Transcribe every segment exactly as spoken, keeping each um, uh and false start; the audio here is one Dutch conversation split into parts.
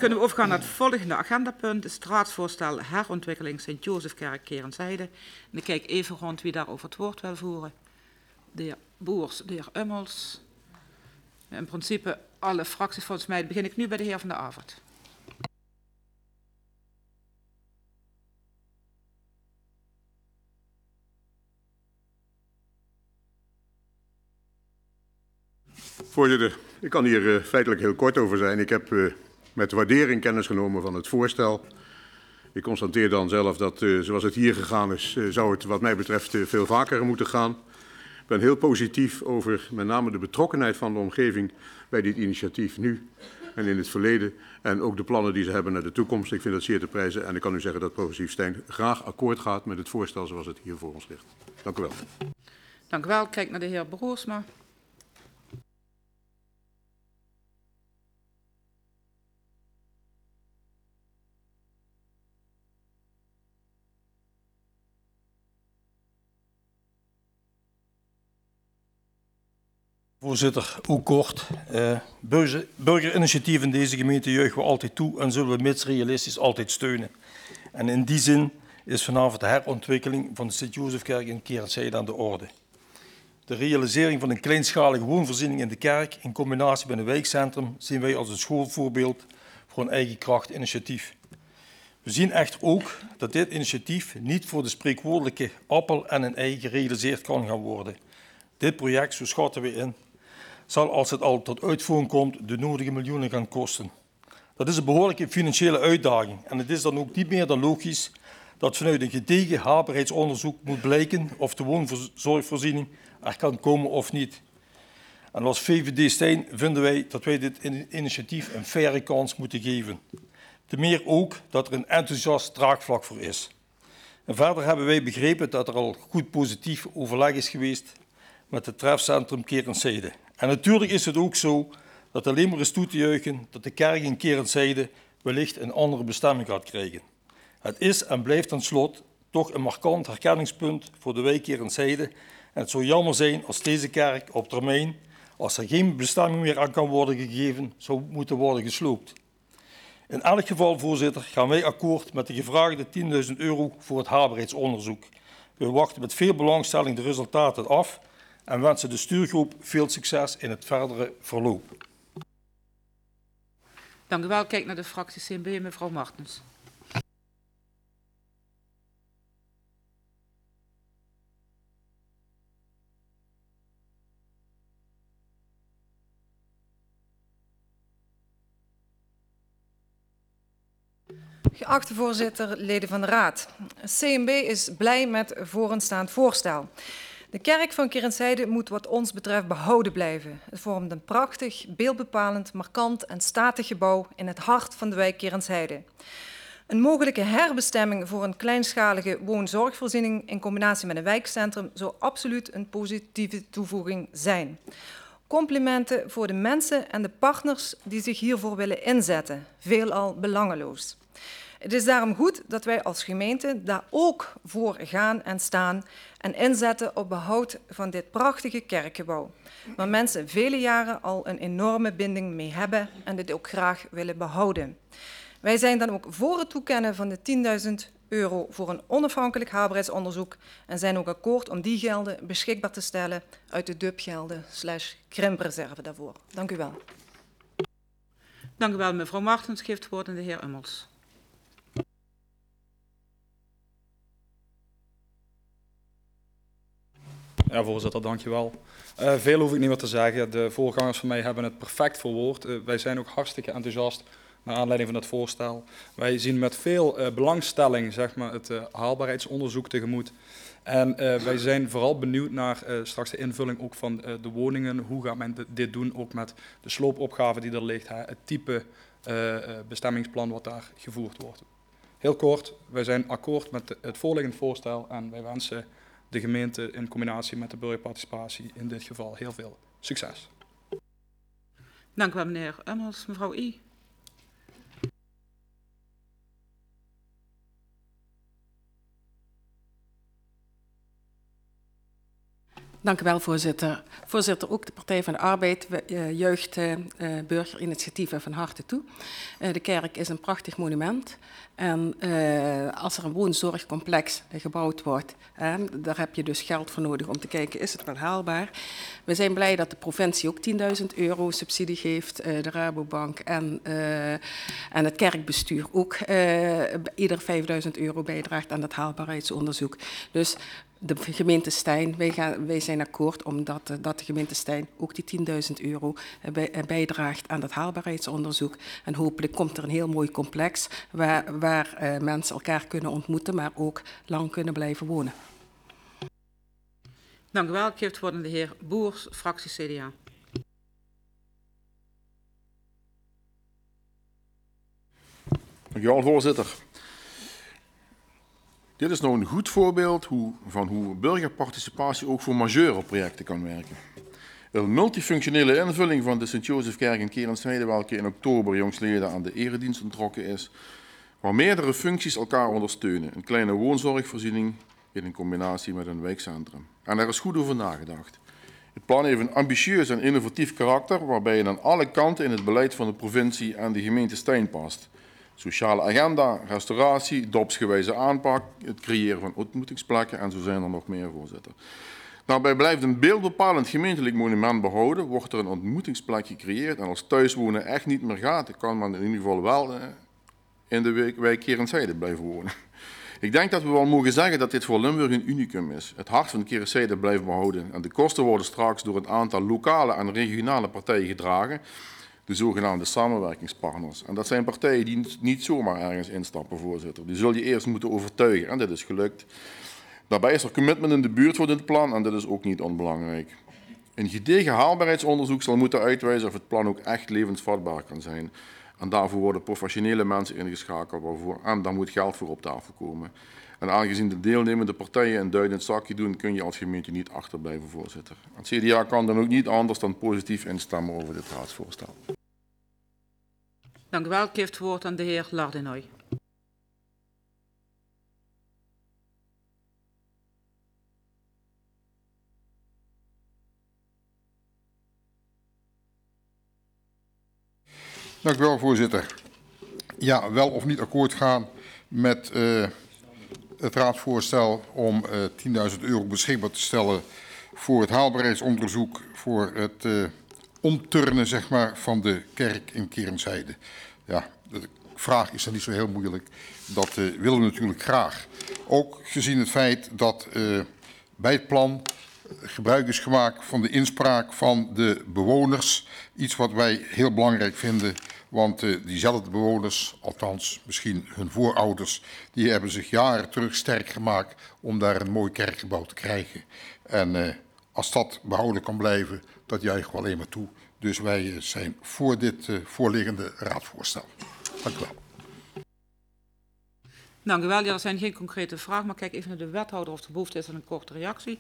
kunnen we overgaan naar het volgende agendapunt. Het raadsvoorstel herontwikkeling Sint-Jozefkerk Kerenzijde. En ik kijk even rond wie daarover het woord wil voeren. De heer Boers, de heer Ummels. In principe alle fracties volgens mij. Begin ik nu bij de heer Van der Avert. Voorzitter, ik kan hier uh, feitelijk heel kort over zijn. Ik heb uh, met waardering kennis genomen van het voorstel. Ik constateer dan zelf dat uh, zoals het hier gegaan is, uh, zou het wat mij betreft uh, veel vaker moeten gaan. Ik ben heel positief over met name de betrokkenheid van de omgeving bij dit initiatief nu en in het verleden. En ook de plannen die ze hebben naar de toekomst. Ik vind dat zeer te prijzen en ik kan u zeggen dat Progressief Stijn graag akkoord gaat met het voorstel zoals het hier voor ons ligt. Dank u wel. Dank u wel. Ik kijk naar de heer Broersma. Voorzitter, ook kort. Uh, burger, burgerinitiatief in deze gemeente juichen we altijd toe en zullen we mits realistisch altijd steunen. En in die zin is vanavond de herontwikkeling van de Sint-Jozefkerk in Kerenzijde aan de orde. De realisering van een kleinschalige woonvoorziening in de kerk in combinatie met een wijkcentrum zien wij als een schoolvoorbeeld voor een eigen kracht initiatief. We zien echter ook dat dit initiatief niet voor de spreekwoordelijke appel en een ei gerealiseerd kan gaan worden. Dit project, zo schatten we in, zal als het al tot uitvoering komt de nodige miljoenen gaan kosten. Dat is een behoorlijke financiële uitdaging en het is dan ook niet meer dan logisch dat vanuit een gedegen haalbaarheidsonderzoek moet blijken of de woonzorgvoorziening er kan komen of niet. En als V V D Stijn vinden wij dat wij dit initiatief een faire kans moeten geven. Te meer ook dat er een enthousiast draagvlak voor is. En verder hebben wij begrepen dat er al goed positief overleg is geweest met het trefcentrum Kerenzijde. En natuurlijk is het ook zo dat alleen maar is toe te juichen dat de kerk in Kerenzijde wellicht een andere bestemming gaat krijgen. Het is en blijft tenslotte toch een markant herkenningspunt voor de wijk Kerenzijde. En het zou jammer zijn als deze kerk op termijn, als er geen bestemming meer aan kan worden gegeven, zou moeten worden gesloopt. In elk geval, voorzitter, gaan wij akkoord met de gevraagde tienduizend euro voor het haalbaarheidsonderzoek. We wachten met veel belangstelling de resultaten af en wensen de stuurgroep veel succes in het verdere verloop. Dank u wel. Kijk naar de fractie C N B, mevrouw Martens. Geachte voorzitter, leden van de Raad. C N B is blij met vooraanstaand voorstel. De kerk van Kerenzijde moet wat ons betreft behouden blijven. Het vormt een prachtig, beeldbepalend, markant en statig gebouw in het hart van de wijk Kerenzijde. Een mogelijke herbestemming voor een kleinschalige woonzorgvoorziening in combinatie met een wijkcentrum zou absoluut een positieve toevoeging zijn. Complimenten voor de mensen en de partners die zich hiervoor willen inzetten, veelal belangeloos. Het is daarom goed dat wij als gemeente daar ook voor gaan en staan en inzetten op behoud van dit prachtige kerkgebouw, waar mensen vele jaren al een enorme binding mee hebben en dit ook graag willen behouden. Wij zijn dan ook voor het toekennen van de tienduizend euro voor een onafhankelijk haalbaarheidsonderzoek en zijn ook akkoord om die gelden beschikbaar te stellen uit de D U B-gelden slash krimpreserve daarvoor. Dank u wel. Dank u wel, mevrouw Martens. Geeft het woord aan de heer Ummels. Ja, voorzitter, dank je wel. Uh, veel hoef ik niet meer te zeggen. De voorgangers van mij hebben het perfect verwoord. Uh, wij zijn ook hartstikke enthousiast naar aanleiding van het voorstel. Wij zien met veel uh, belangstelling zeg maar, het uh, haalbaarheidsonderzoek tegemoet. En uh, wij zijn vooral benieuwd naar uh, straks de invulling ook van uh, de woningen. Hoe gaat men dit doen, ook met de sloopopgave die er ligt, hè, het type uh, bestemmingsplan wat daar gevoerd wordt. Heel kort, wij zijn akkoord met het voorliggend voorstel en wij wensen de gemeente in combinatie met de burgerparticipatie in dit geval heel veel succes. Dank u wel, meneer Ummels. Mevrouw I. Dank u wel, voorzitter. Voorzitter, ook de Partij van de Arbeid, uh, jeugd, uh, burgerinitiatieven van harte toe. Uh, de kerk is een prachtig monument. En uh, als er een woonzorgcomplex uh, gebouwd wordt, uh, daar heb je dus geld voor nodig om te kijken, is het wel haalbaar? We zijn blij dat de provincie ook tienduizend euro subsidie geeft, uh, de Rabobank en, uh, en het kerkbestuur ook uh, ieder vijfduizend euro bijdraagt aan het haalbaarheidsonderzoek. Dus de gemeente Stein, wij, gaan, wij zijn akkoord omdat uh, dat de gemeente Stein ook die tienduizend euro uh, bij, uh, bijdraagt aan dat haalbaarheidsonderzoek. En hopelijk komt er een heel mooi complex waar, waar uh, mensen elkaar kunnen ontmoeten, maar ook lang kunnen blijven wonen. Dank u wel. Ik geef het woord aan de heer Boers, fractie C D A. Dank u wel, voorzitter. Dit is nou een goed voorbeeld hoe, van hoe burgerparticipatie ook voor majeure projecten kan werken. Een multifunctionele invulling van de Sint-Josefkerk in Kerensheide, welke in oktober jongstleden aan de eredienst onttrokken is, waar meerdere functies elkaar ondersteunen. Een kleine woonzorgvoorziening in combinatie met een wijkcentrum. En daar is goed over nagedacht. Het plan heeft een ambitieus en innovatief karakter, waarbij het aan alle kanten in het beleid van de provincie en de gemeente Stein past. Sociale agenda, restauratie, dorpsgewijze aanpak, het creëren van ontmoetingsplekken en zo zijn er nog meer, voorzitter. Daarbij blijft een beeldbepalend gemeentelijk monument behouden, wordt er een ontmoetingsplek gecreëerd en als thuiswonen echt niet meer gaat, dan kan men in ieder geval wel in de wijk Kerensheide blijven wonen. Ik denk dat we wel mogen zeggen dat dit voor Limburg een unicum is. Het hart van Kerensheide blijft behouden en de kosten worden straks door een aantal lokale en regionale partijen gedragen, de zogenaamde samenwerkingspartners. En dat zijn partijen die niet zomaar ergens instappen, voorzitter. Die zul je eerst moeten overtuigen en dit is gelukt. Daarbij is er commitment in de buurt voor dit plan en dat is ook niet onbelangrijk. Een gedegen haalbaarheidsonderzoek zal moeten uitwijzen of het plan ook echt levensvatbaar kan zijn. En daarvoor worden professionele mensen ingeschakeld waarvoor, en daar moet geld voor op tafel komen. En aangezien de deelnemende partijen een duit in het zakje doen, kun je als gemeente niet achterblijven, voorzitter. Het C D A kan dan ook niet anders dan positief instemmen over dit raadsvoorstel. Dank u wel. Ik geef het woord aan de heer Lardenoy. Dank u wel, voorzitter. Ja, wel of niet akkoord gaan met uh, het raadsvoorstel om uh, tienduizend euro beschikbaar te stellen voor het haalbaarheidsonderzoek voor het uh, omturnen, zeg maar, van de kerk in Kerensheide. Ja, de vraag is dan niet zo heel moeilijk. Dat uh, willen we natuurlijk graag. Ook gezien het feit dat uh, bij het plan gebruik is gemaakt van de inspraak van de bewoners. Iets wat wij heel belangrijk vinden. Want uh, diezelfde bewoners, althans misschien hun voorouders, die hebben zich jaren terug sterk gemaakt om daar een mooi kerkgebouw te krijgen. En uh, als dat behouden kan blijven, dat juichen we alleen maar toe. Dus wij uh, zijn voor dit uh, voorliggende raadsvoorstel. Dank u wel. Dank u wel. Ja, er zijn geen concrete vragen, maar kijk even naar de wethouder of er behoefte is aan een korte reactie.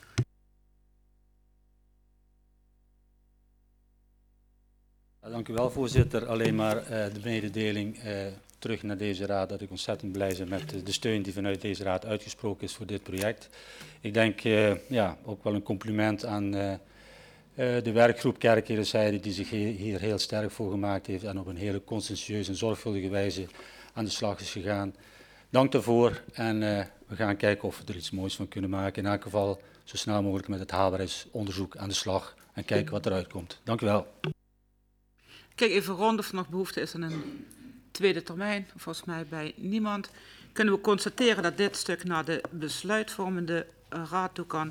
Dank u wel, voorzitter. Alleen maar uh, de mededeling uh, terug naar deze raad dat ik ontzettend blij ben met de steun die vanuit deze raad uitgesproken is voor dit project. Ik denk uh, ja, ook wel een compliment aan uh, uh, de werkgroep Kerk Kerensheide die zich hier heel sterk voor gemaakt heeft en op een hele conscientieuze en zorgvuldige wijze aan de slag is gegaan. Dank daarvoor en uh, we gaan kijken of we er iets moois van kunnen maken. In elk geval zo snel mogelijk met het haalbaarheidsonderzoek aan de slag en kijken wat eruit komt. Dank u wel. Kijk even rond of er nog behoefte is aan een tweede termijn. Volgens mij bij niemand. Kunnen we constateren dat dit stuk naar de besluitvormende raad toe kan.